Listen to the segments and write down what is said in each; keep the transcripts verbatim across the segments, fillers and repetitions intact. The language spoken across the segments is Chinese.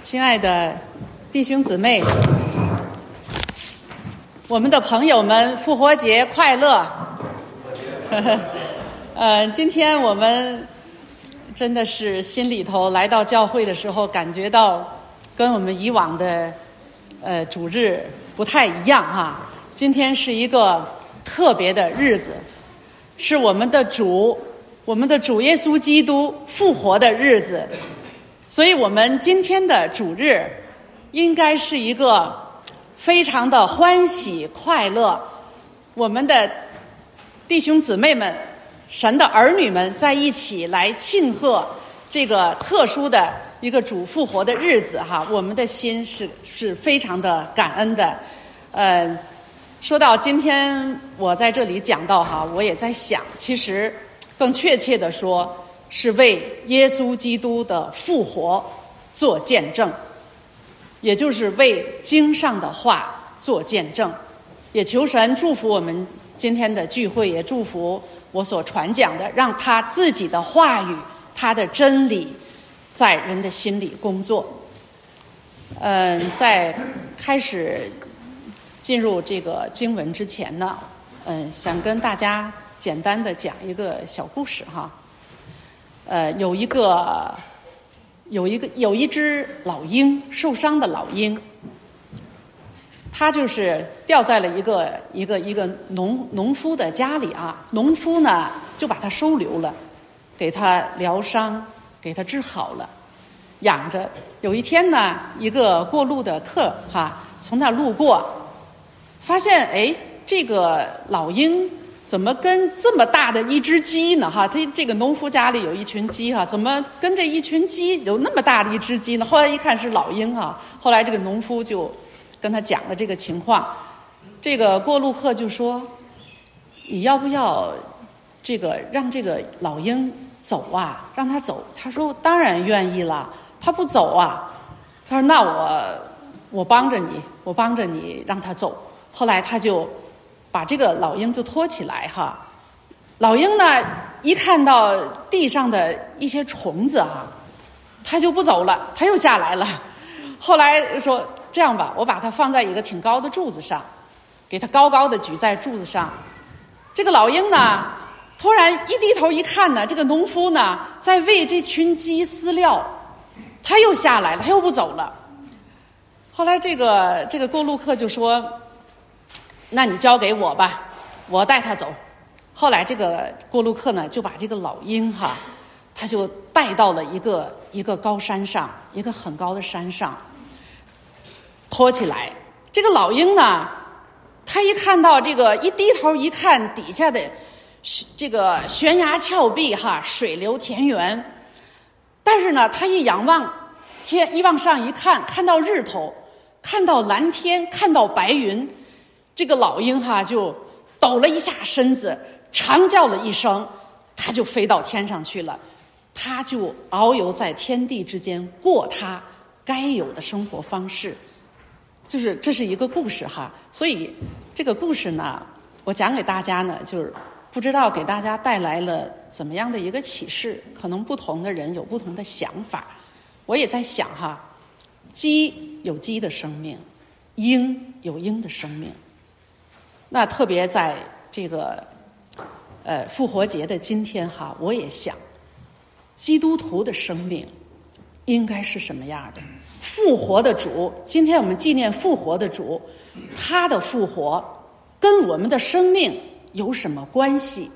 亲爱的弟兄姊妹，我们的朋友们，复活节快乐！呃，今天我们真的是心里头来到教会的时候，感觉到跟我们以往的呃主日不太一样哈。今天是一个特别的日子，是我们的主，我们的主耶稣基督复活的日子。所以我们今天的主日应该是一个非常的欢喜快乐，我们的弟兄姊妹们，神的儿女们在一起来庆贺这个特殊的一个主复活的日子哈，我们的心是是非常的感恩的。呃，说到今天我在这里讲到哈，我也在想，其实更确切的说，是为耶稣基督的复活做见证，也就是为经上的话做见证。也求神祝福我们今天的聚会，也祝福我所传讲的，让他自己的话语，他的真理在人的心里工作。嗯，在开始进入这个经文之前呢，嗯，想跟大家简单的讲一个小故事哈。呃，有一个，有一个，有一只老鹰，受伤的老鹰，它就是掉在了一个一个一个农农夫的家里啊。农夫呢就把它收留了，给它疗伤，给它治好了，养着。有一天呢，一个过路的客哈，从那路过，发现哎，这个老鹰怎么跟这么大的一只鸡呢？哈，他这个农夫家里有一群鸡哈，怎么跟这一群鸡有那么大的一只鸡呢？后来一看是老鹰哈，后来这个农夫就跟他讲了这个情况。这个过路客就说：“你要不要这个让这个老鹰走啊？让他走？”他说：“当然愿意了。”他不走啊？他说：“那我我帮着你，我帮着你让他走。”后来他就把这个老鹰就拖起来哈，老鹰呢一看到地上的一些虫子啊，他就不走了，他又下来了。后来说这样吧，我把它放在一个挺高的柱子上，给它高高的举在柱子上。这个老鹰呢，突然一低头一看呢，这个农夫呢在为这群鸡饲料，他又下来了，他又不走了。后来这个这个过路客就说：“那你交给我吧，我带他走。”后来这个过路客呢，就把这个老鹰哈，他就带到了一个一个高山上，一个很高的山上，拖起来。这个老鹰呢，他一看到这个，一低头一看底下的这个悬崖峭壁哈，水流田园，但是呢，他一仰望天，一往上一看，看到日头，看到蓝天，看到白云。这个老鹰哈就抖了一下身子，长叫了一声，它就飞到天上去了。它就遨游在天地之间，过它该有的生活方式。就是这是一个故事哈，所以这个故事呢，我讲给大家呢，就是不知道给大家带来了怎么样的一个启示。可能不同的人有不同的想法。我也在想哈，鸡有鸡的生命，鹰有鹰的生命。那特别在这个呃复活节的今天哈，我也想，基督徒的生命应该是什么样的？复活的主，今天我们纪念复活的主，他的复活跟我们的生命有什么关系？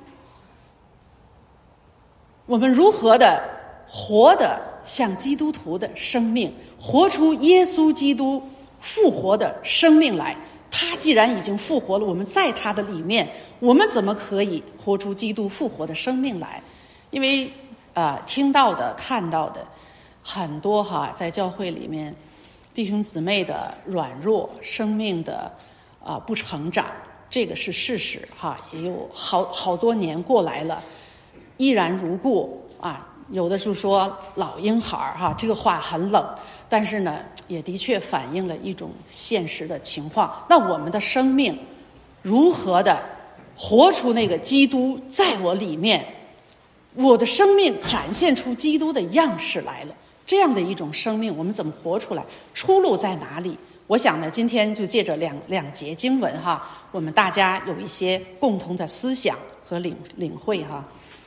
我们如何的活得像基督徒的生命，活出耶稣基督复活的生命来？他既然已经复活了，我们在他的里面，我们怎么可以活出基督复活的生命来？因为啊、呃，听到的、看到的很多哈，在教会里面弟兄姊妹的软弱、生命的啊、呃、不成长，这个是事实哈，也有好好多年过来了，依然如故啊。有的是说老婴孩哈，这个话很冷，但是呢，也的确反映了一种现实的情况。那我们的生命如何的活出那个基督在我里面，我的生命展现出基督的样式来了， 这样的一种生命我们怎么活出来？出路在哪里？我想呢，今天就借着两两节经文哈，我们大家有一些共同的思想和领领会哈。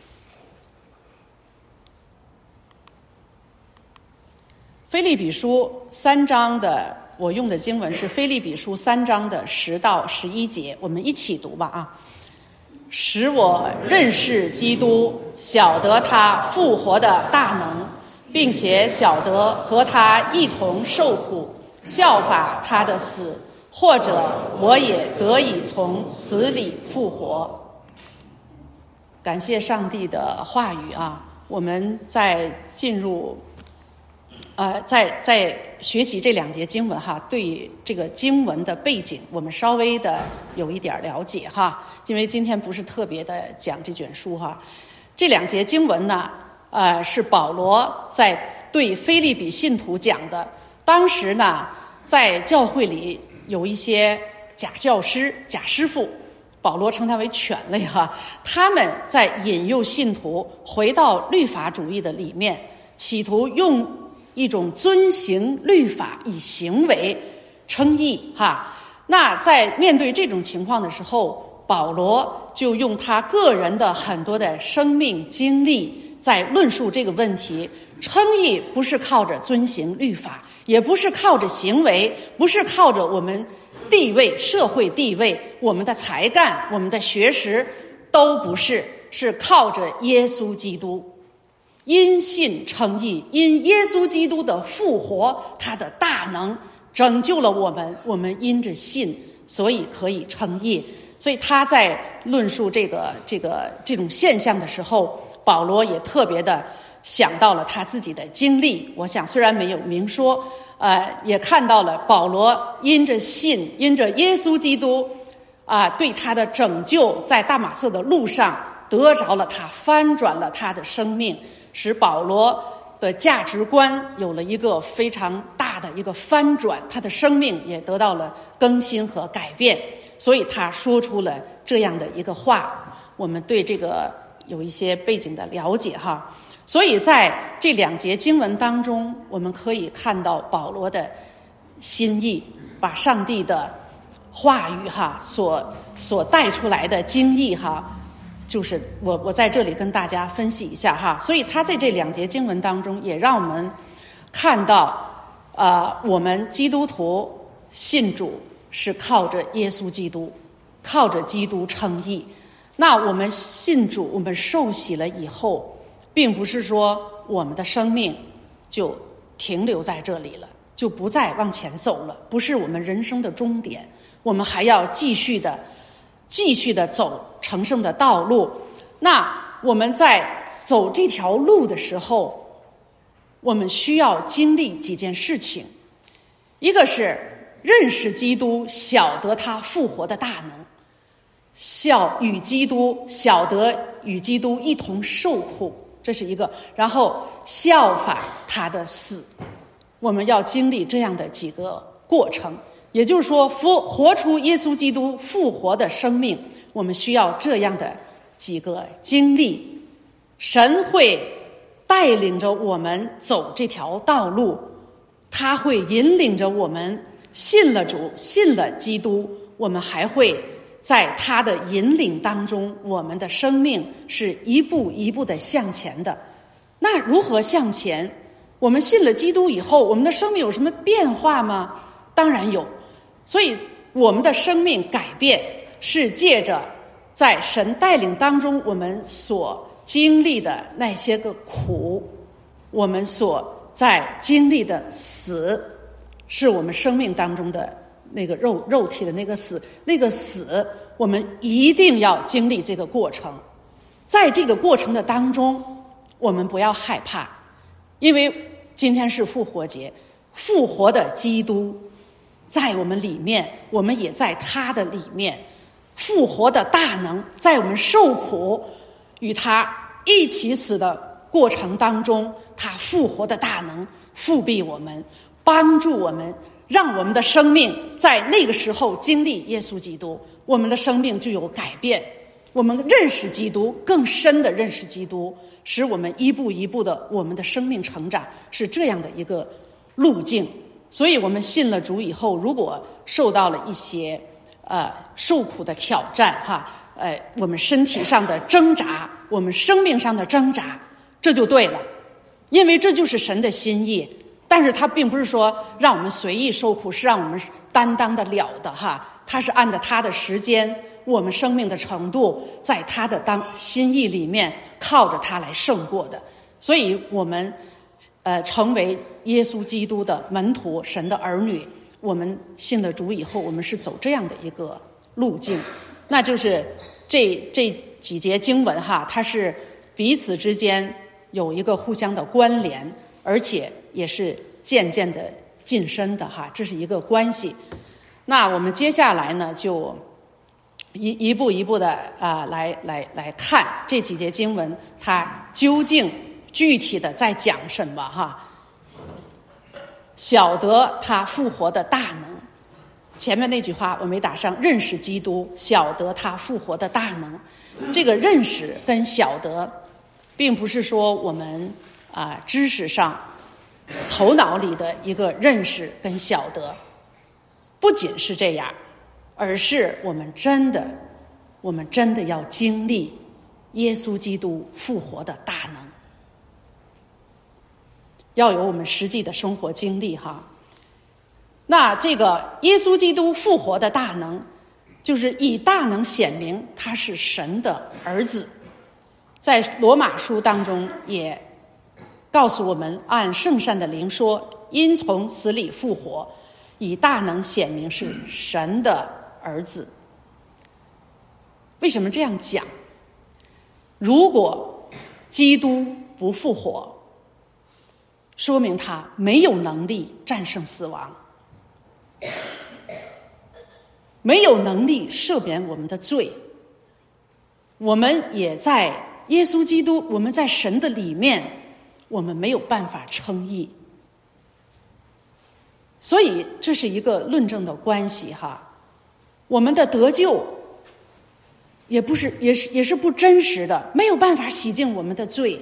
腓立比书三章的，我用的经文是腓立比书三章的十到十一节，我们一起读吧啊。使我认识基督，晓得他复活的大能，并且晓得和他一同受苦，效法他的死，或者我也得以从死里复活。感谢上帝的话语啊！我们在进入呃，在在学习这两节经文哈，对这个经文的背景，我们稍微的有一点了解哈。因为今天不是特别的讲这卷书哈，这两节经文呢，呃，是保罗在对腓立比信徒讲的。当时呢，在教会里有一些假教师、假师傅，保罗称他为犬类哈，他们在引诱信徒回到律法主义的里面，企图用一种遵行律法以行为称义哈。那在面对这种情况的时候，保罗就用他个人的很多的生命经历在论述这个问题。称义不是靠着遵行律法，也不是靠着行为，不是靠着我们地位、社会地位、我们的才干、我们的学识，都不是，是靠着耶稣基督。因信称义，因耶稣基督的复活，他的大能拯救了我们，我们因着信，所以可以称义。所以他在论述这个这个这种现象的时候，保罗也特别的想到了他自己的经历。我想虽然没有明说，呃，也看到了保罗因着信，因着耶稣基督啊、呃、对他的拯救，在大马色的路上得着了他，翻转了他的生命，使保罗的价值观有了一个非常大的一个翻转，他的生命也得到了更新和改变。所以他说出了这样的一个话，我们对这个有一些背景的了解哈。所以在这两节经文当中，我们可以看到保罗的心意，把上帝的话语哈所所带出来的经义哈，就是我我在这里跟大家分析一下哈。所以他在这两节经文当中，也让我们看到，呃，我们基督徒信主是靠着耶稣基督，靠着基督称义。那我们信主，我们受洗了以后，并不是说我们的生命就停留在这里了，就不再往前走了，不是我们人生的终点，我们还要继续的继续的走成圣的道路。那我们在走这条路的时候，我们需要经历几件事情。一个是认识基督，晓得他复活的大能，效与基督，晓得与基督一同受苦，这是一个。然后效法他的死，我们要经历这样的几个过程。也就是说，活活出耶稣基督复活的生命，我们需要这样的几个经历。神会带领着我们走这条道路，他会引领着我们信了主，信了基督，我们还会在他的引领当中，我们的生命是一步一步的向前的。那如何向前？我们信了基督以后，我们的生命有什么变化吗？当然有。所以我们的生命改变是借着在神带领当中我们所经历的那些个苦，我们所在经历的死，是我们生命当中的那个肉肉体的那个死，那个死我们一定要经历这个过程。在这个过程的当中，我们不要害怕，因为今天是复活节，复活的基督在我们里面，我们也在他的里面，复活的大能在我们受苦与他一起死的过程当中，他复活的大能复庇我们，帮助我们，让我们的生命在那个时候经历耶稣基督，我们的生命就有改变。 我们认识基督，更深的认识基督，使我们一步一步的我们的生命成长，是这样的一个路径。所以我们信了主以后，如果受到了一些呃受苦的挑战哈，呃我们身体上的挣扎，我们生命上的挣扎，这就对了，因为这就是神的心意。但是他并不是说让我们随意受苦，是让我们担当得了的哈。他是按照他的时间，我们生命的程度，在他的当心意里面，靠着他来胜过的。所以我们呃成为耶稣基督的门徒，神的儿女，我们信了主以后，我们是走这样的一个路径。那就是这这几节经文哈，它是彼此之间有一个互相的关联，而且也是渐渐的晋升的哈，这是一个关系。那我们接下来呢，就一一步一步的啊、呃，来来来看这几节经文，它究竟具体的在讲什么哈？晓得他复活的大能。前面那句话我没打上，认识基督，晓得他复活的大能。这个认识跟晓得，并不是说我们啊、呃、知识上、头脑里的一个认识跟晓得，不仅是这样，而是我们真的，我们真的要经历耶稣基督复活的大能，要有我们实际的生活经历哈。那这个耶稣基督复活的大能，就是以大能显明他是神的儿子。在罗马书当中也告诉我们，按圣善的灵说，因从死里复活，以大能显明是神的儿子。为什么这样讲？如果基督不复活，说明他没有能力战胜死亡，没有能力赦免我们的罪。我们也在耶稣基督，我们在神的里面，我们没有办法称义。所以这是一个论证的关系哈。我们的得救也不是也是也是不真实的，没有办法洗净我们的罪。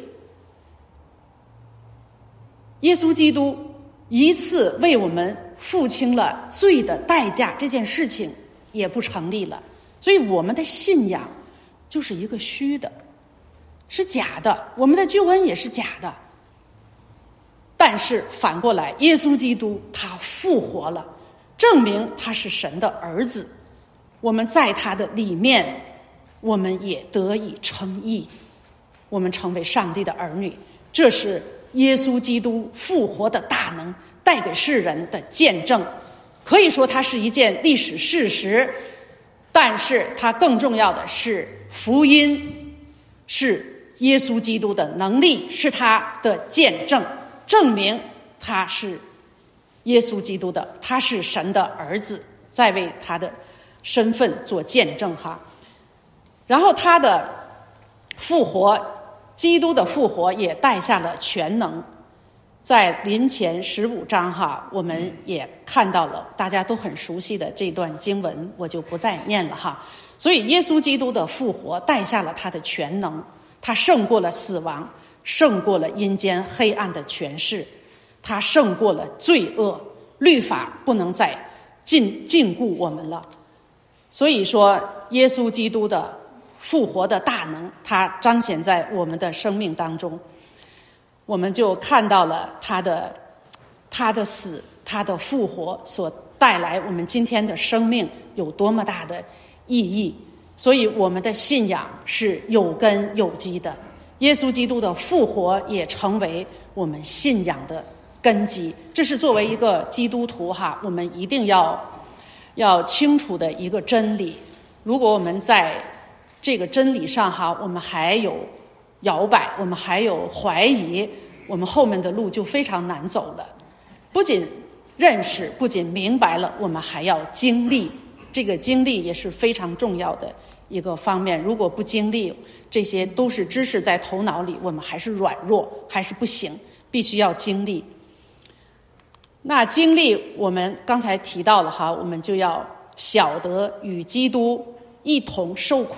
耶稣基督一次为我们付清了罪的代价，这件事情也不成立了。所以我们的信仰就是一个虚的，是假的，我们的救恩也是假的。但是反过来，耶稣基督他复活了，证明他是神的儿子，我们在他的里面，我们也得以称义，我们成为上帝的儿女。这是耶稣基督复活的大能带给世人的见证，可以说它是一件历史事实，但是它更重要的是福音，是耶稣基督的能力，是他的见证，证明他是耶稣基督的，他是神的儿子，在为他的身份做见证哈。然后他的复活，基督的复活也带下了全能。在林前十五章哈，我们也看到了大家都很熟悉的这段经文，我就不再念了哈。所以耶稣基督的复活带下了他的全能，他胜过了死亡，胜过了阴间黑暗的权势，他胜过了罪恶，律法不能再禁禁锢我们了。所以说耶稣基督的复活的大能，它彰显在我们的生命当中，我们就看到了他的他的死，他的复活所带来我们今天的生命有多么大的意义。所以我们的信仰是有根有基的，耶稣基督的复活也成为我们信仰的根基。这是作为一个基督徒哈，我们一定要要清楚的一个真理。如果我们在这个真理上哈，我们还有摇摆，我们还有怀疑，我们后面的路就非常难走了。不仅认识，不仅明白了，我们还要经历，这个经历也是非常重要的一个方面。如果不经历，这些都是知识在头脑里，我们还是软弱，还是不行，必须要经历。那经历我们刚才提到了哈，我们就要晓得与基督一同受苦，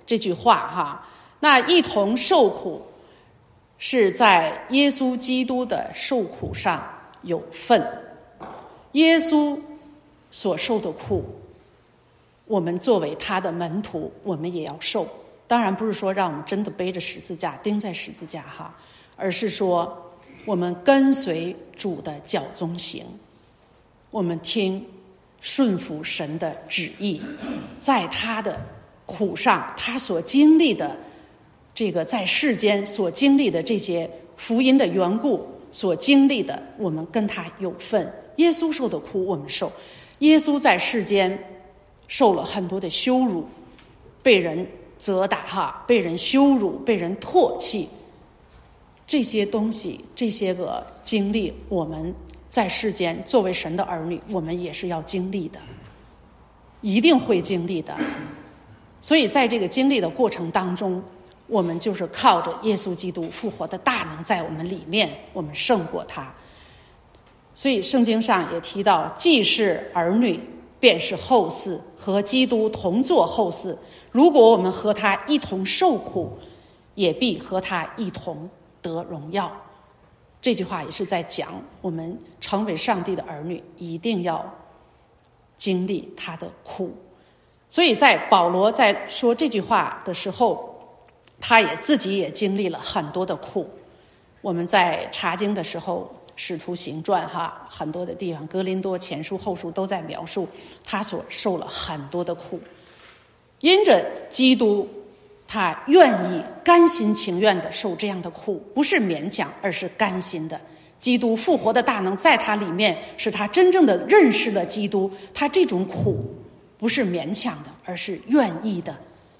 这句话哈。那一同受苦是在耶稣基督的受苦上有份，耶稣所受的苦，我们作为他的门徒，我们也要受。当然不是说让我们真的背着十字架钉在十字架哈，而是说我们跟随主的脚踪行，我们听顺服神的旨意，在他的苦上，他所经历的这个在世间所经历的这些福音的缘故所经历的，我们跟他有份。耶稣受的苦我们受，耶稣在世间受了很多的羞辱，被人责打哈，被人羞辱，被人唾弃，这些东西这些个经历，我们在世间作为神的儿女，我们也是要经历的，一定会经历的。所以在这个经历的过程当中，我们就是靠着耶稣基督复活的大能在我们里面，我们胜过他。所以圣经上也提到，既是儿女便是后嗣，和基督同作后嗣。如果我们和他一同受苦，也必和他一同得荣耀。这句话也是在讲我们成为上帝的儿女一定要经历他的苦。所以在保罗在说这句话的时候，他也自己也经历了很多的苦。我们在查经的时候，使徒行传哈，很多的地方，哥林多前书后书都在描述他所受了很多的苦。因着基督，他愿意甘心情愿的受这样的苦，不是勉强，而是甘心的。基督复活的大能在他里面，使他真正的认识了基督，他这种苦不是勉强的，而是愿意的。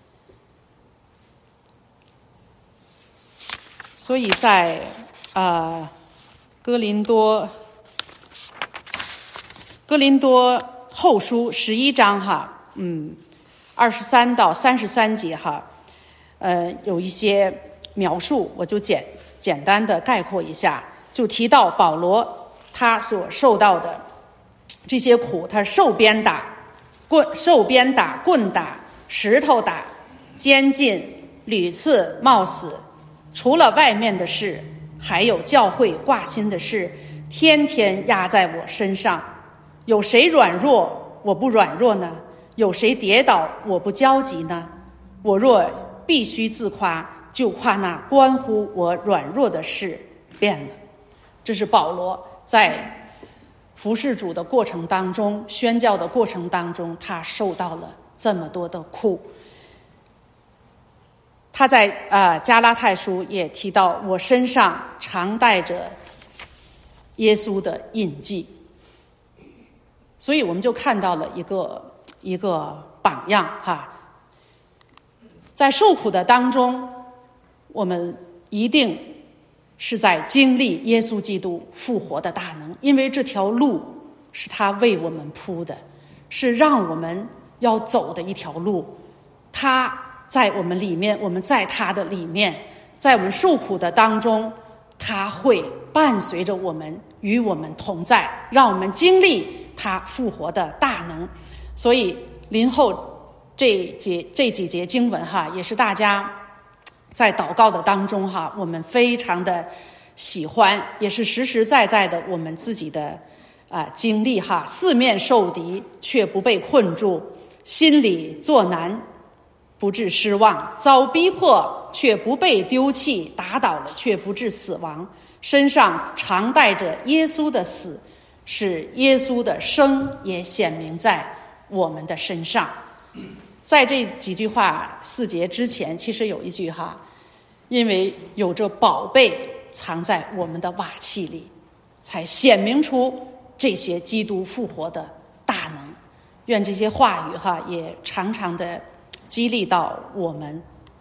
所以在呃哥林多哥林多后书十一章哈，嗯，二十三到三十三节哈，呃，有一些描述，我就简简单的概括一下，就提到保罗他所受到的这些苦，他受鞭打、棍受鞭打、棍打、石头打、监禁、屡次冒死。除了外面的事，还有教会挂心的事，天天压在我身上。有谁软弱，我不软弱呢？有谁跌倒，我不焦急呢？我若必须自夸，就夸那关乎我软弱的事变了。这是保罗在服侍主的过程当中，宣教的过程当中，他受到了这么多的苦。他在呃加拉太书也提到，我身上常带着耶稣的印记。所以我们就看到了一个一个榜样哈，在受苦的当中，我们一定是在经历耶稣基督复活的大能，因为这条路是他为我们铺的，是让我们要走的一条路。他在我们里面，我们在他的里面，在我们受苦的当中，他会伴随着我们，与我们同在，让我们经历他复活的大能。所以林后这节这几节经文哈，也是大家在祷告的当中哈，我们非常的喜欢，也是实实在在的我们自己的啊、呃、经历哈。四面受敌却不被困住，心里作难不致失望，遭逼迫却不被丢弃，打倒了却不致死亡，身上常带着耶稣的死，使耶稣的生也显明在我们的身上。在这几句话四节之前，其实有一句哈，因为有着宝贝藏在我们的瓦器里，才显明出这些基督复活的大能。愿这些话语哈也常常的激励到我们。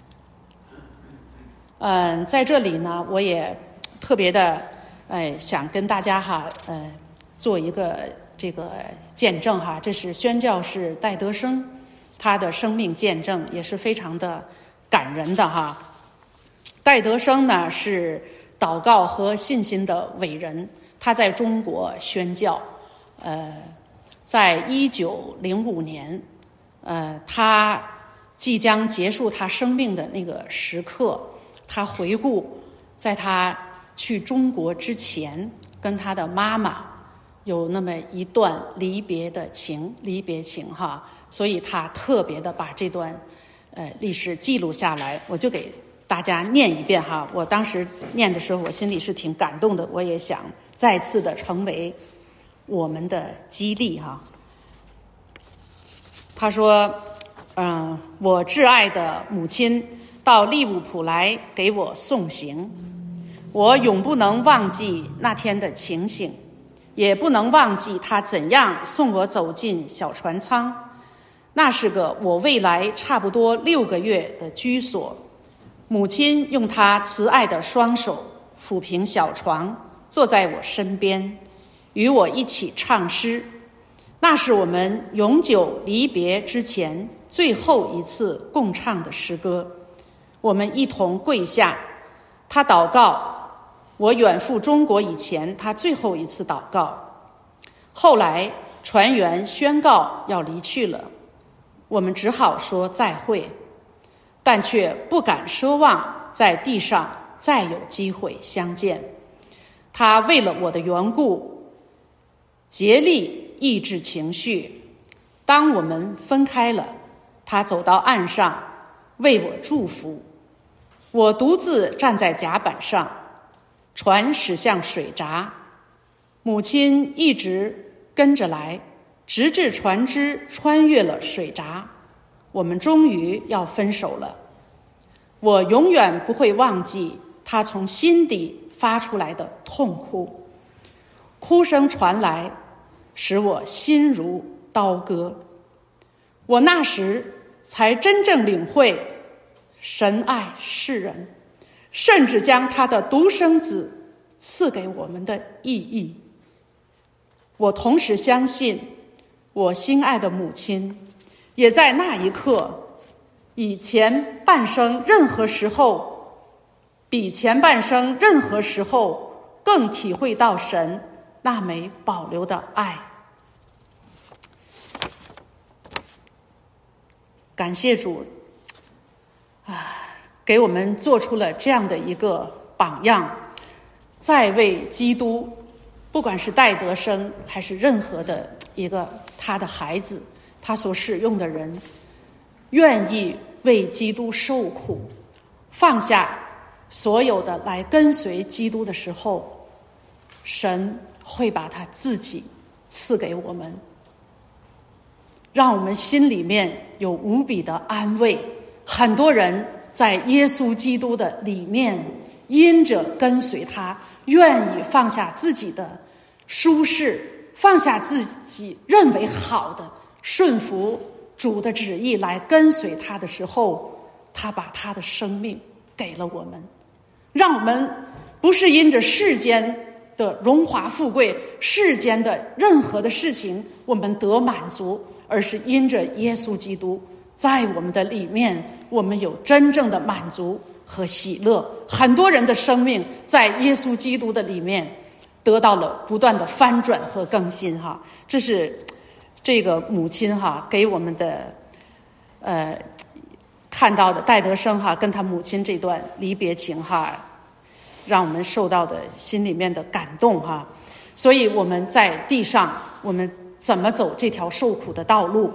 嗯，在这里呢，我也特别的，哎，想跟大家哈，呃，做一个这个见证哈。这是宣教士戴德生他的生命见证，也是非常的感人的哈。戴德生呢是祷告和信心的伟人，他在中国宣教，呃，在一九零五年，呃，他即将结束他生命的那个时刻，他回顾在他去中国之前跟他的妈妈有那么一段离别的情离别情哈，所以他特别的把这段呃历史记录下来。我就给大家念一遍哈，我当时念的时候我心里是挺感动的，我也想再次的成为我们的激励哈。他说嗯，我挚爱的母亲到利物浦来给我送行，我永不能忘记那天的情形，也不能忘记她怎样送我走进小船舱。那是个我未来差不多六个月的居所。母亲用她慈爱的双手抚平小床，坐在我身边，与我一起唱诗。那是我们永久离别之前最后一次共唱的诗歌。我们一同跪下，他祷告，我远赴中国以前他最后一次祷告。后来船员宣告要离去了，我们只好说再会，但却不敢奢望在地上再有机会相见。他为了我的缘故竭力抑制情绪。当我们分开了，他走到岸上为我祝福。我独自站在甲板上，船驶向水闸，母亲一直跟着来，直至船只穿越了水闸，我们终于要分手了。我永远不会忘记他从心底发出来的痛哭，哭声传来，使我心如刀割。我那时才真正领会神爱世人，甚至将他的独生子赐给我们的意义。我同时相信，我心爱的母亲也在那一刻，以前半生任何时候，比前半生任何时候更体会到神那枚保留的爱。感谢主啊，给我们做出了这样的一个榜样，在为基督，不管是戴德生还是任何的一个他的孩子，他所使用的人，愿意为基督受苦，放下所有的来跟随基督的时候，神会把他自己赐给我们，让我们心里面有无比的安慰。很多人在耶稣基督的里面，因着跟随他，愿意放下自己的舒适，放下自己认为好的，顺服主的旨意来跟随他的时候，他把他的生命给了我们，让我们不是因着世间的荣华富贵，世间的任何的事情我们得满足，而是因着耶稣基督在我们的里面，我们有真正的满足和喜乐。很多人的生命在耶稣基督的里面得到了不断的翻转和更新哈，这是这个母亲哈给我们的呃看到的戴德生哈跟他母亲这段离别情哈，让我们受到的心里面的感动哈。所以我们在地上，我们怎么走这条受苦的道路，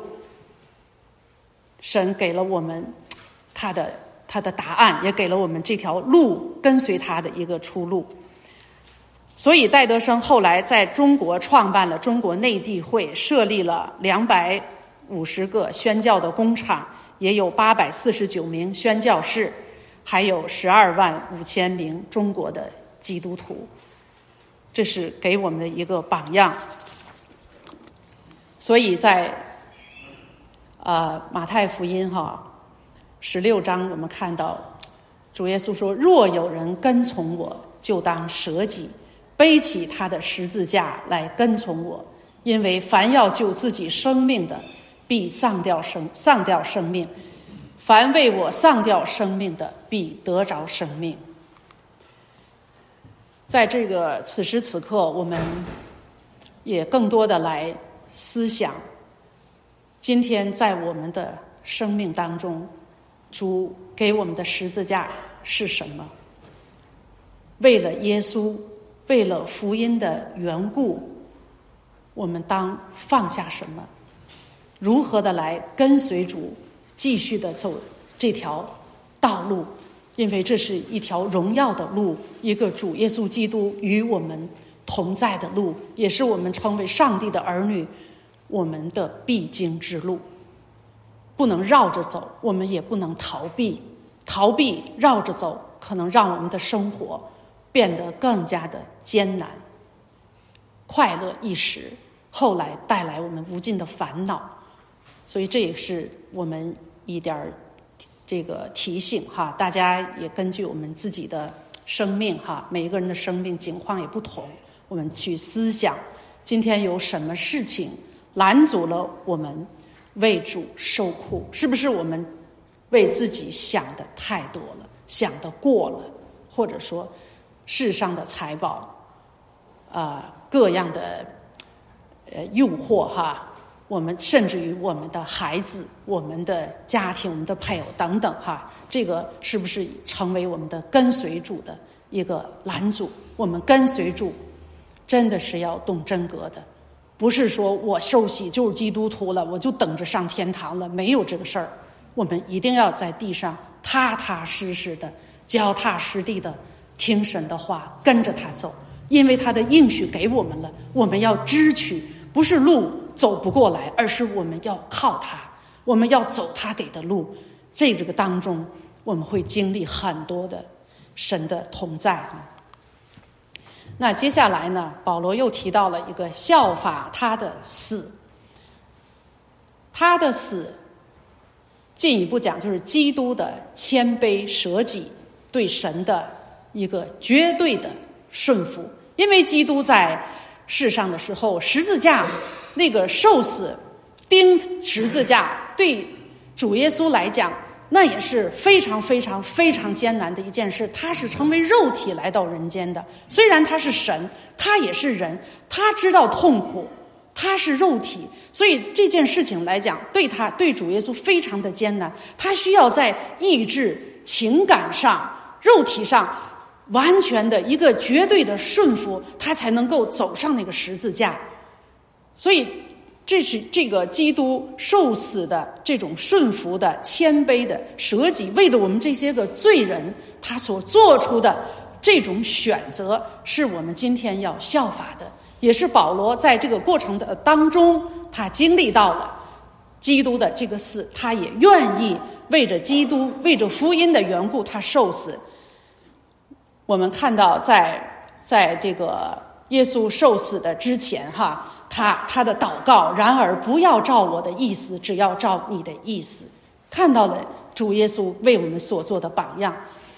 神给了我们他的他的答案，也给了我们这条路跟随他的一个出路。所以戴德生后来在中国创办了中国内地会，设立了两百五十个宣教的工厂，也有八百四十九名宣教士，还有十二万五千名中国的基督徒。这是给我们的一个榜样。所以在呃马太福音哈十六章，我们看到主耶稣说，若有人跟从我，就当舍己，背起他的十字架来跟从我，因为凡要救自己生命的，必丧掉生丧掉生命，凡为我丧掉生命的，必得着生命。在这个此时此刻，我们也更多的来思想，今天在我们的生命当中，主给我们的十字架是什么？为了耶稣，为了福音的缘故，我们当放下什么？如何的来跟随主，继续的走这条道路？因为这是一条荣耀的路，一个主耶稣基督与我们同在的路，也是我们成为上帝的儿女我们的必经之路。不能绕着走，我们也不能逃避。逃避绕着走，可能让我们的生活变得更加的艰难，快乐一时，后来带来我们无尽的烦恼。所以这也是我们一点这个提醒哈，大家也根据我们自己的生命哈，每一个人的生命境况也不同，我们去思想今天有什么事情拦阻了我们为主受苦？是不是我们为自己想的太多了，想得过了，或者说世上的财宝呃各样的呃诱惑哈，我们甚至于我们的孩子、我们的家庭、我们的配偶等等哈，这个是不是成为我们的跟随主的一个拦阻？我们跟随主真的是要动真格的，不是说我受洗就是基督徒了，我就等着上天堂了，没有这个事儿。我们一定要在地上踏踏实实的、脚踏实地的听神的话，跟着他走，因为他的应许给我们了，我们要支取，不是路走不过来，而是我们要靠他，我们要走他给的路。这个当中我们会经历很多的神的同在。那接下来呢，保罗又提到了一个效法他的死。他的死进一步讲就是基督的谦卑舍己，对神的一个绝对的顺服。因为基督在世上的时候，十字架那个受死钉十字架对主耶稣来讲，那也是非常非常非常艰难的一件事。他是成为肉体来到人间的，虽然他是神，他也是人，他知道痛苦，他是肉体，所以这件事情来讲，对他对主耶稣非常的艰难。他需要在意志、情感上、肉体上完全的一个绝对的顺服，他才能够走上那个十字架。所以这是这个基督受死的这种顺服的、谦卑的、舍己，为了我们这些个罪人，他所做出的这种选择，是我们今天要效法的。也是保罗在这个过程的当中，他经历到了基督的这个死，他也愿意为着基督、为着福音的缘故，他受死。我们看到在在这个耶稣受死的之前哈，他他的祷告，然而不要照我的意思，只要照你的意思。看到了主耶稣为我们所做的榜样，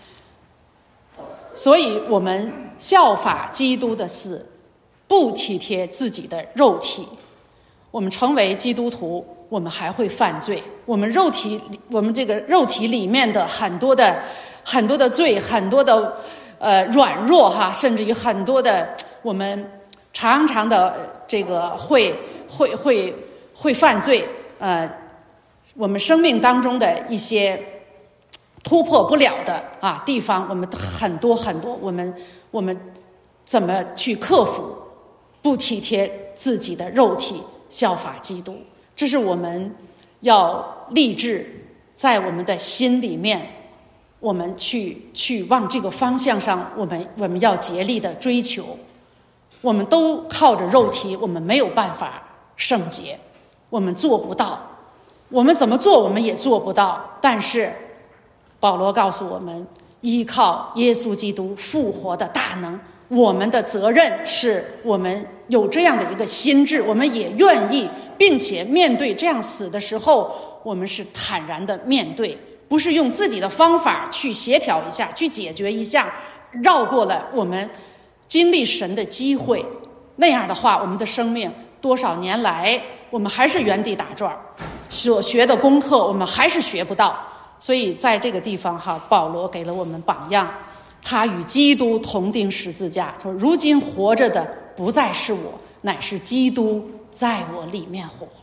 所以我们效法基督的死，不体贴自己的肉体。我们成为基督徒，我们还会犯罪，我们肉体我们这个肉体里面的很多的很多的罪，很多的呃软弱哈，甚至于很多的我们常常的这个会会会会犯罪，呃我们生命当中的一些突破不了的啊地方，我们很多很多，我们我们怎么去克服？不体贴自己的肉体，效法基督，这是我们要立志在我们的心里面，我们去去往这个方向上，我们我们要竭力的追求。我们都靠着肉体，我们没有办法圣洁，我们做不到，我们怎么做我们也做不到。但是保罗告诉我们，依靠耶稣基督复活的大能，我们的责任是我们有这样的一个心智，我们也愿意，并且面对这样死的时候，我们是坦然的面对，不是用自己的方法去协调一下，去解决一下，绕过了我们经历神的机会。那样的话，我们的生命多少年来我们还是原地打转，所学的功课我们还是学不到。所以在这个地方哈，保罗给了我们榜样，他与基督同钉十字架，说如今活着的不再是我，乃是基督在我里面活。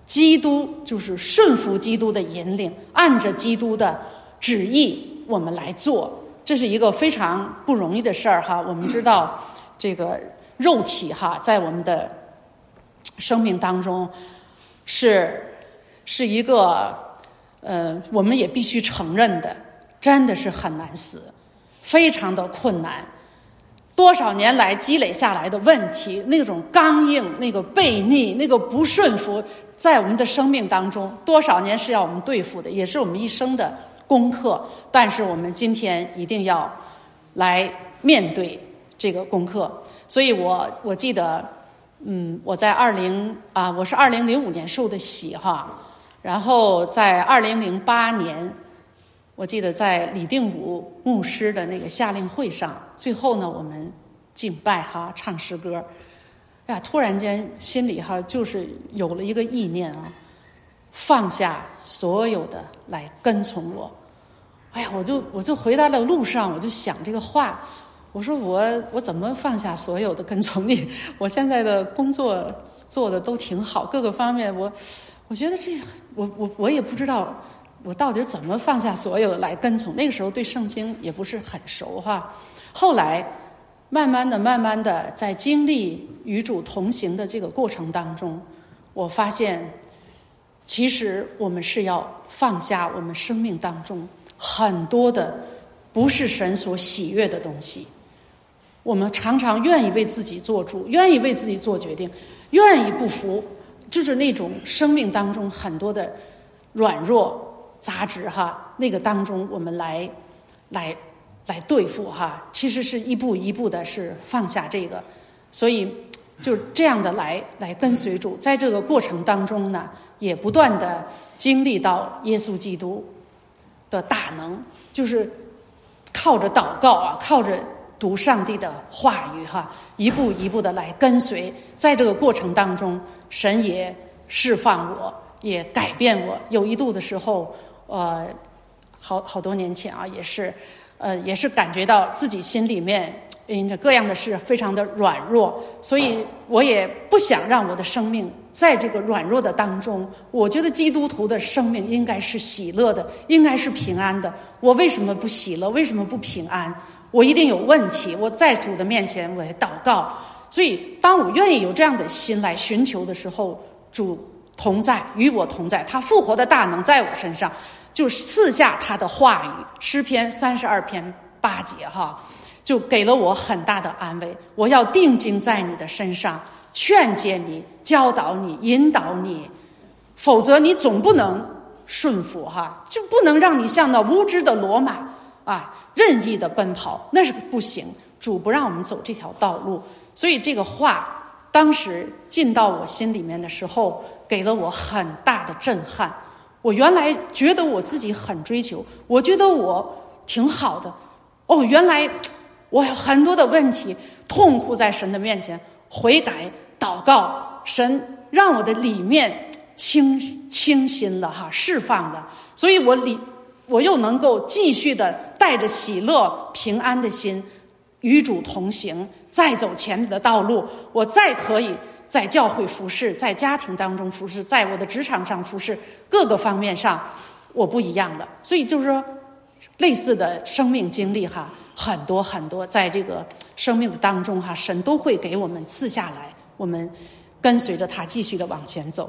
基督就是顺服基督的引领，按着基督的旨意我们来做，这是一个非常不容易的事儿哈。我们知道这个肉体哈，在我们的生命当中是是一个呃，我们也必须承认的，真的是很难死，非常的困难。多少年来积累下来的问题，那种刚硬，那个悖逆，那个不顺服，在我们的生命当中多少年是要我们对付的，也是我们一生的功课。但是我们今天一定要来面对这个功课。所以我我记得嗯我在二零啊我是二零零五年受的洗哈，然后在二零零八年我记得在李定武牧师的那个夏令会上，最后呢我们敬拜哈，唱诗歌，哎呀，突然间心里哈就是有了一个意念啊，放下所有的来跟从我。哎呀，我就我就回到了路上，我就想这个话，我说我我怎么放下所有的跟从你？我现在的工作做的都挺好，各个方面我我觉得这我我我也不知道。我到底怎么放下所有的来跟从？那个时候对圣经也不是很熟哈。后来慢慢的慢慢的在经历与主同行的这个过程当中，我发现其实我们是要放下我们生命当中很多的不是神所喜悦的东西。我们常常愿意为自己做主，愿意为自己做决定，愿意不服，就是那种生命当中很多的软弱杂质哈，那个当中我们来来来对付哈，其实是一步一步的是放下这个，所以就这样的来来跟随主，在这个过程当中呢，也不断的经历到耶稣基督的大能，就是靠着祷告啊，靠着读上帝的话语哈，一步一步的来跟随，在这个过程当中，神也释放我，也改变我。有一度的时候。呃，好好多年前啊，也是，呃，也是感觉到自己心里面因着各样的事非常的软弱，所以我也不想让我的生命在这个软弱的当中。我觉得基督徒的生命应该是喜乐的，应该是平安的。我为什么不喜乐？为什么不平安？我一定有问题。我在主的面前，我也祷告。所以，当我愿意有这样的心来寻求的时候，主同在，与我同在，他复活的大能在我身上。就赐下他的话语，诗篇三十二篇八节哈，就给了我很大的安慰。我要定睛在你的身上，劝诫你，教导你，引导你，否则你总不能顺服哈，就不能让你像那无知的骡马啊，任意的奔跑，那是不行。主不让我们走这条道路，所以这个话当时进到我心里面的时候，给了我很大的震撼。我原来觉得我自己很追求，我觉得我挺好的，哦，原来我有很多的问题，痛苦在神的面前悔改祷告，神让我的里面清清新了哈，释放了，所以我里我又能够继续的带着喜乐平安的心与主同行，再走前面的道路，我再可以在教会服侍，在家庭当中服侍，在我的职场上服侍，各个方面上我不一样了。所以就是说类似的生命经历哈，很多很多，在这个生命的当中哈，神都会给我们赐下来，我们跟随着他继续的往前走。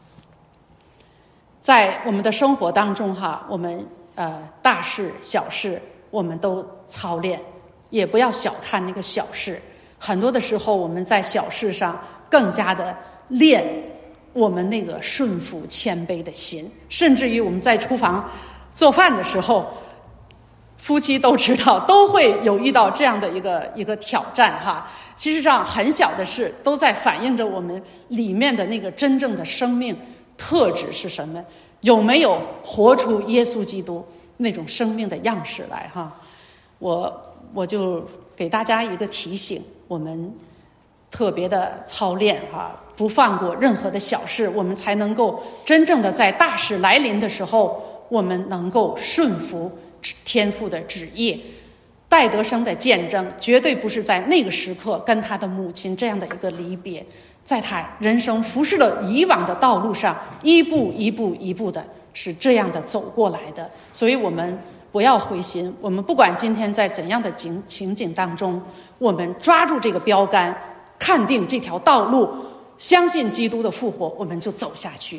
在我们的生活当中哈，我们呃大事小事我们都操练，也不要小看那个小事，很多的时候我们在小事上更加的练我们那个顺服谦卑的心，甚至于我们在厨房做饭的时候，夫妻都知道都会有遇到这样的一个一个挑战哈。其实上很小的事都在反映着我们里面的那个真正的生命特质是什么，有没有活出耶稣基督那种生命的样式来哈。我我就给大家一个提醒，我们特别的操练哈，不放过任何的小事，我们才能够真正的在大事来临的时候，我们能够顺服天父的旨意。戴德生的见证绝对不是在那个时刻跟他的母亲这样的一个离别， 在他人生服侍的以往的道路上，一步一步一步的是这样的走过来的。所以我们不要灰心，我们不管今天在怎样的情情景当中，我们抓住这个标杆，看定这条道路，相信基督的复活，我们就走下去。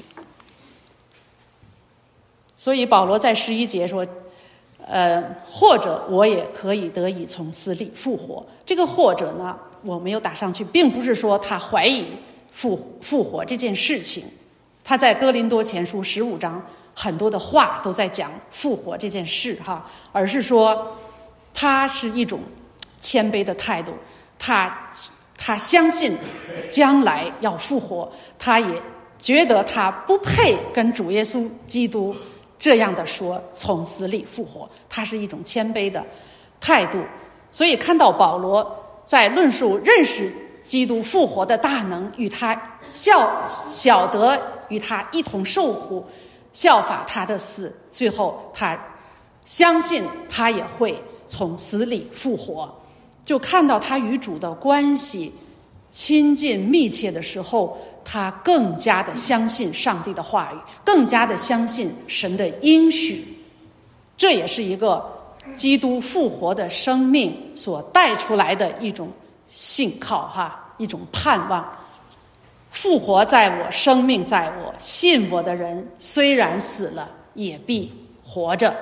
所以保罗在十一节说，呃，或者我也可以得以从死里复活。这个或者呢，我没有打上去，并不是说他怀疑复复活这件事情。他在哥林多前书十五章很多的话都在讲复活这件事哈，而是说他是一种谦卑的态度，他他相信将来要复活，他也觉得他不配跟主耶稣基督这样的说从死里复活，他是一种谦卑的态度。所以看到保罗在论述认识基督复活的大能，与他效晓得与他一同受苦，效法他的死，最后他相信他也会从死里复活，就看到他与主的关系亲近密切的时候，他更加的相信上帝的话语，更加的相信神的应许。这也是一个基督复活的生命所带出来的一种信靠哈，一种盼望。复活在我，生命在我，信我的人虽然死了，也必活着。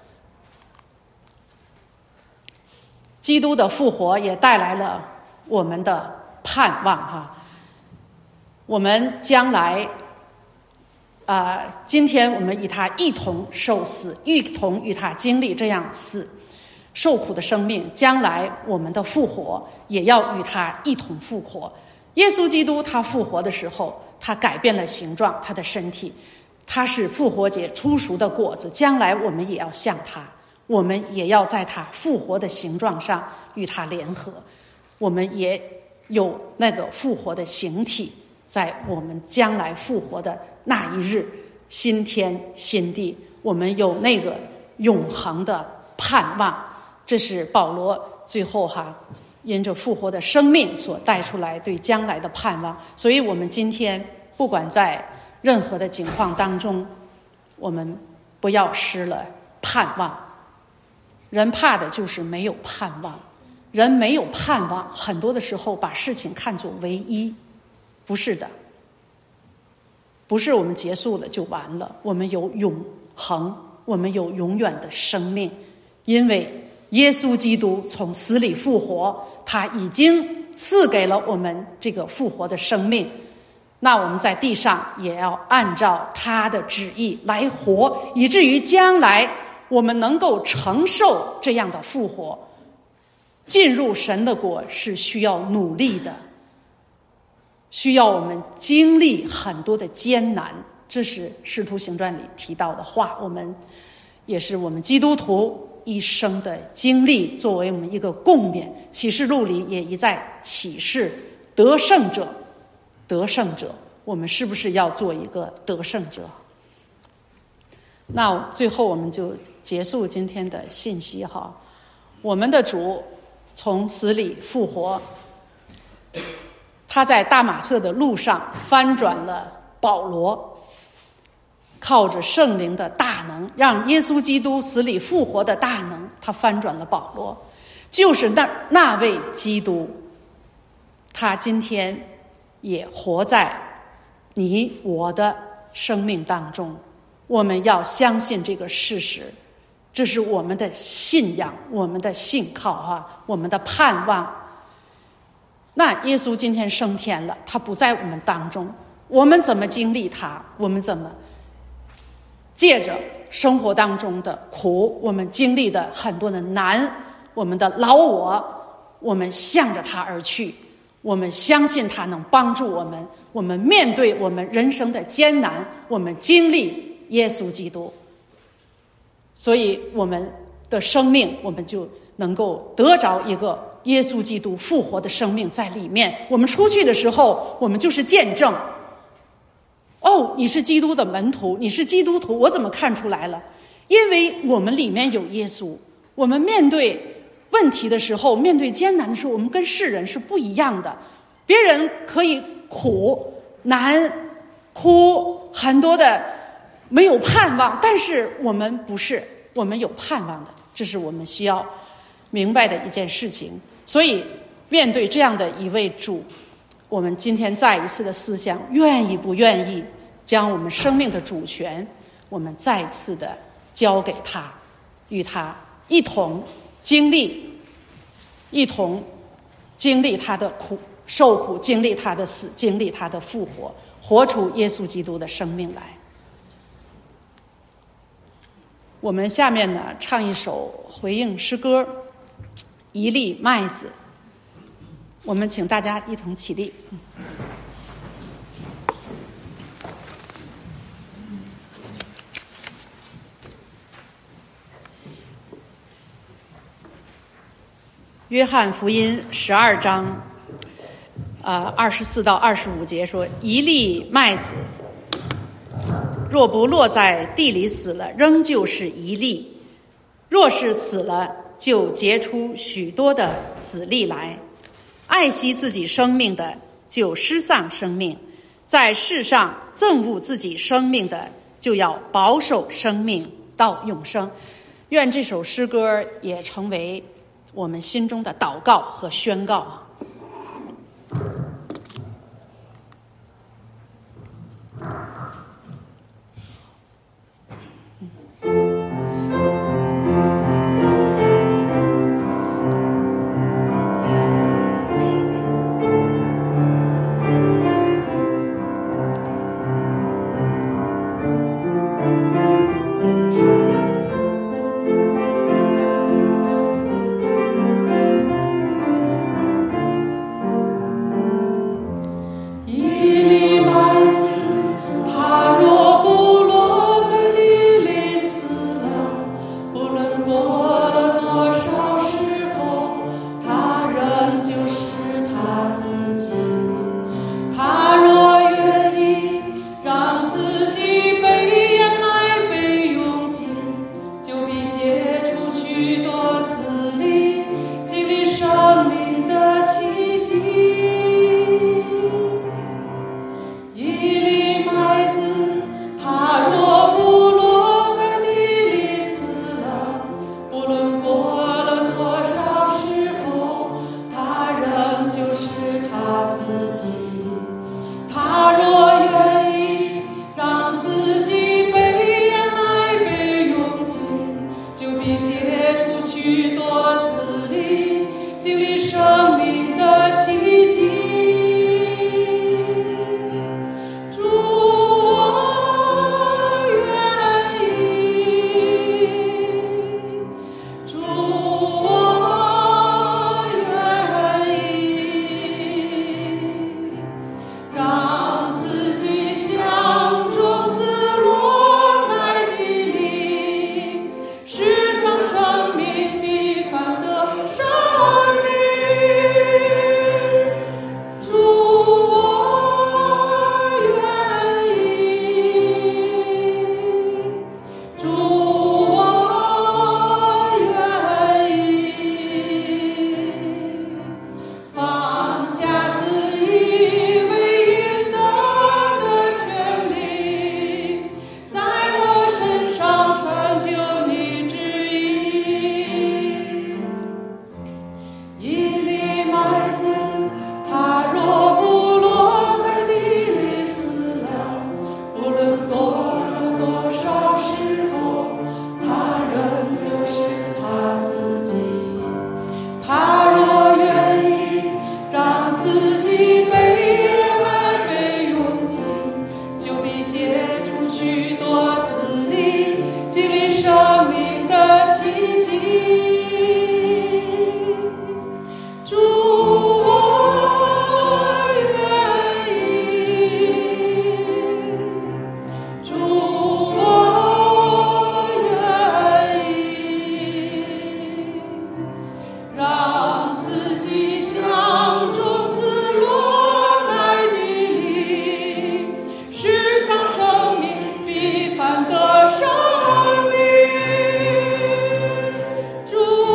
基督的复活也带来了我们的盼望哈。我们将来啊、呃，今天我们与他一同受死，一同与他经历这样死受苦的生命，将来我们的复活也要与他一同复活。耶稣基督他复活的时候，他改变了形状，他的身体，他是复活节初熟的果子，将来我们也要像他，我们也要在他复活的形状上与他联合，我们也有那个复活的形体，在我们将来复活的那一日，新天新地，我们有那个永恒的盼望。这是保罗最后哈因着复活的生命所带出来对将来的盼望。所以我们今天不管在任何的境况当中，我们不要失了盼望。人怕的就是没有盼望，人没有盼望，很多的时候把事情看作唯一。不是的，不是我们结束了就完了，我们有永恒，我们有永远的生命。因为耶稣基督从死里复活，他已经赐给了我们这个复活的生命，那我们在地上也要按照他的旨意来活，以至于将来我们能够承受这样的复活。进入神的国是需要努力的，需要我们经历很多的艰难，这是使徒行传里提到的话，我们也是我们基督徒一生的经历，作为我们一个共勉。启示录里也一再启示得胜者，得胜者，我们是不是要做一个得胜者？那最后我们就结束今天的信息哈。我们的主从死里复活，他在大马色的路上翻转了保罗，靠着圣灵的大能，让耶稣基督死里复活的大能，他翻转了保罗，就是那那位基督，他今天也活在你我的生命当中。我们要相信这个事实，这是我们的信仰，我们的信靠啊，我们的盼望。那耶稣今天升天了，他不在我们当中，我们怎么经历他？我们怎么借着生活当中的苦，我们经历的很多的难，我们的老我，我们向着他而去，我们相信他能帮助我们，我们面对我们人生的艰难，我们经历耶稣基督，所以我们的生命我们就能够得着一个耶稣基督复活的生命在里面。我们出去的时候，我们就是见证，哦，你是基督的门徒，你是基督徒，我怎么看出来了？因为我们里面有耶稣，我们面对问题的时候，面对艰难的时候，我们跟世人是不一样的。别人可以苦难苦，很多的没有盼望，但是我们不是，我们有盼望的，这是我们需要明白的一件事情。所以面对这样的一位主，我们今天再一次的思想，愿意不愿意将我们生命的主权，我们再次的交给他，与他一同经历，一同经历他的苦受苦，经历他的死，经历他的复活，活出耶稣基督的生命来。我们下面呢唱一首回应诗歌，一粒麦子。我们请大家一同起立。约翰福音十二章，呃，二十四到二十五节说：一粒麦子，若不落在地里死了，仍旧是一粒；若是死了，就结出许多的子粒来。爱惜自己生命的，就失丧生命；在世上憎恶自己生命的，就要保守生命到永生。愿这首诗歌也成为我们心中的祷告和宣告。 的生命，主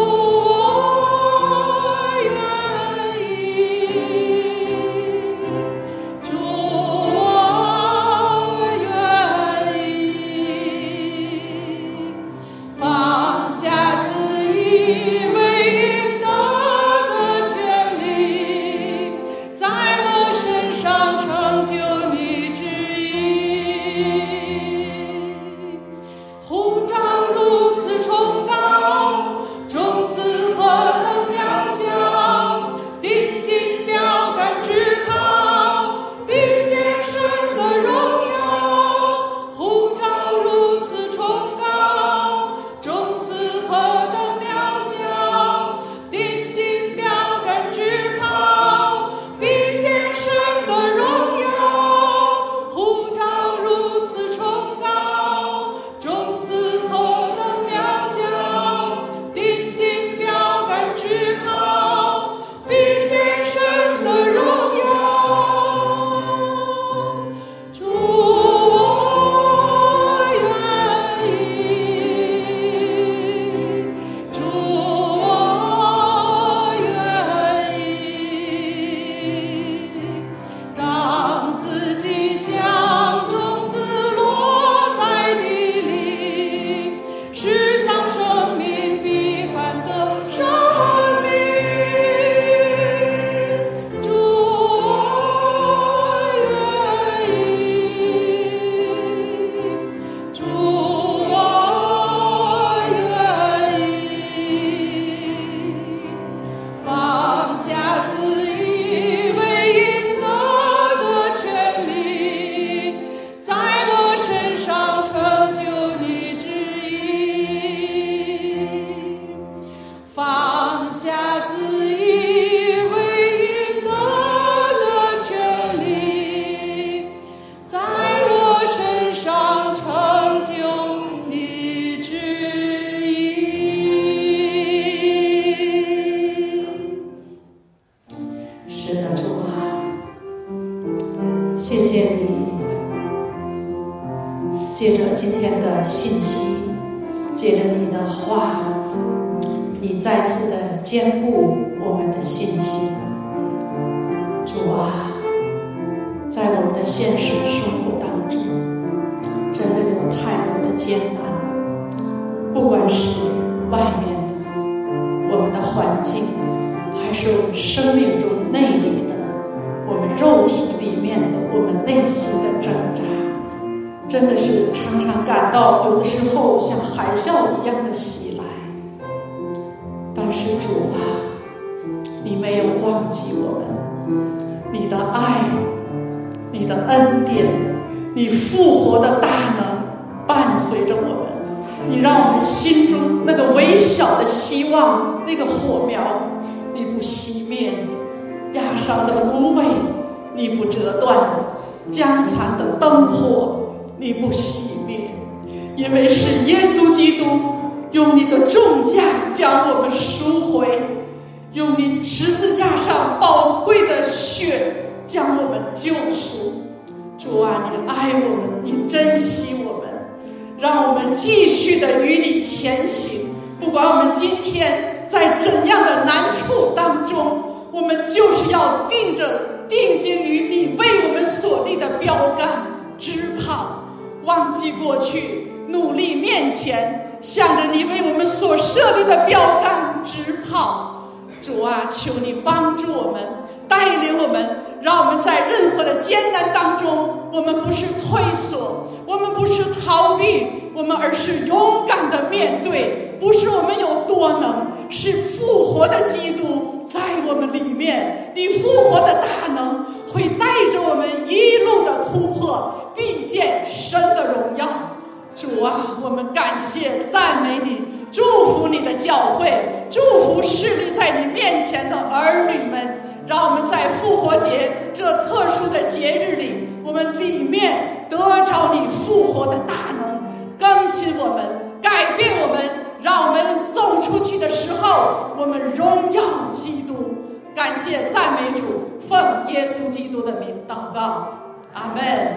借着今天的信息，借着你的话，你再次的坚固我们的信心。主啊，在我们的现实生活当中，真的有太多的艰难，不管是外面的我们的环境，还是我们生命中内里的我们肉体里面的我们内心的挣扎，真的是常常感到有的时候像海啸一样的袭来。但是主啊，你没有忘记我们，你的爱，你的恩典，你复活的大能伴随着我们，你让我们心中那个微小的希望，那个火苗你不熄灭，压伤的芦苇你不折断，将残的灯火你不熄灭，因为是耶稣基督用你的重价将我们赎回，用你十字架上宝贵的血将我们救赎。主啊，你爱我们，你珍惜我们，让我们继续的与你前行。不管我们今天在怎样的难处当中，我们就是要定着定睛于你为我们所立的标杆，直跑，忘记过去，努力面前，向着你为我们所设立的标杆直跑。主啊，求你帮助我们，带领我们，让我们在任何的艰难当中，我们不是退缩，我们不是逃避，我们而是勇敢的面对。不是我们有多能，是复活的基督在我们里面，你复活的大能会带着我们一路的突破，并见神的荣耀。主啊，我们感谢赞美你，祝福你的教会，祝福侍立在你面前的儿女们，让我们在复活节这特殊的节日里，我们里面得着你复活的大能，更新我们，改变我们，让我们走出去的时候，我们荣耀基督。感谢赞美主，奉耶稣基督的名祷告，阿们。